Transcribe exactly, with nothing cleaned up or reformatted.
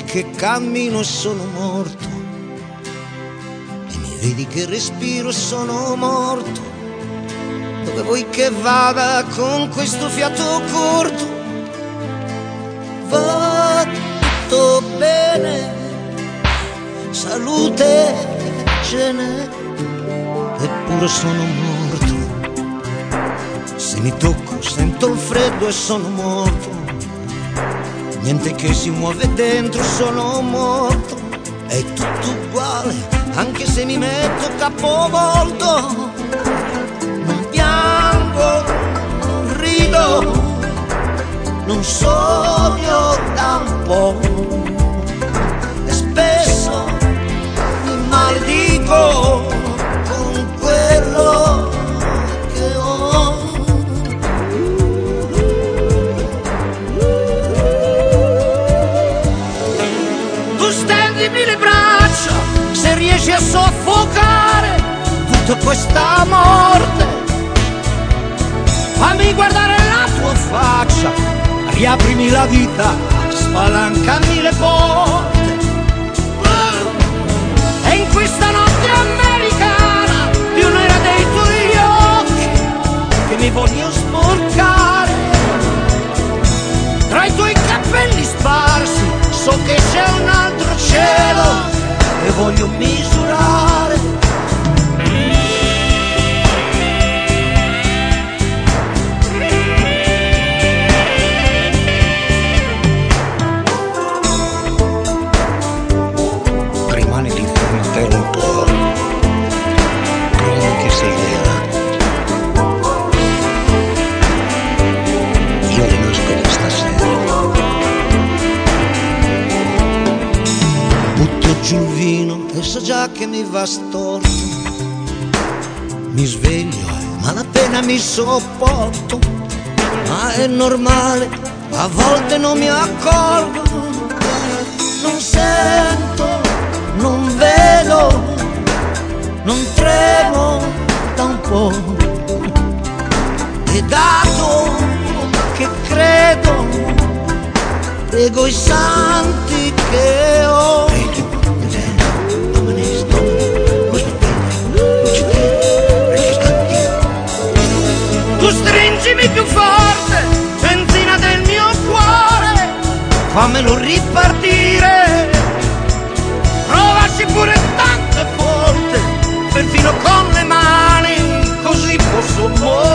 che cammino e sono morto, e mi vedi che respiro e sono morto. Dove vuoi che vada con questo fiato corto? Va tutto bene, salute ce n'è, eppure sono morto. Se mi tocco sento il freddo e sono morto. Niente che si muove dentro, sono morto. È tutto uguale, anche se mi metto capovolto. Non piango, non rido, non sono da un po'. E spesso mi maledico con quello che ho. Tu stendimi le braccia se riesci a soffocare tutta questa morte. Fammi guardare la tua faccia, riaprimi la vita, spalancami le porte. E in questa notte americana di un'era dei tuoi occhi che mi voglio sporcare. Tra i tuoi capelli sparsi so che c'è un altro cielo e voglio misurare. Rimani lì fermo per un po', prima che sei vera. Io le nascondo stasera. Butto giù il vino e so già che mi va storto. Mi sveglio e malapena mi sopporto. Ma è normale, a volte non mi accorgo. Non sento, non vedo, non tremo da un po'. E dato che credo, prego i santi che ho. Tu stringimi più forte, benzina del mio cuore, fammelo ripartire. Provaci pure tante volte, perfino con le mani, così posso muovere.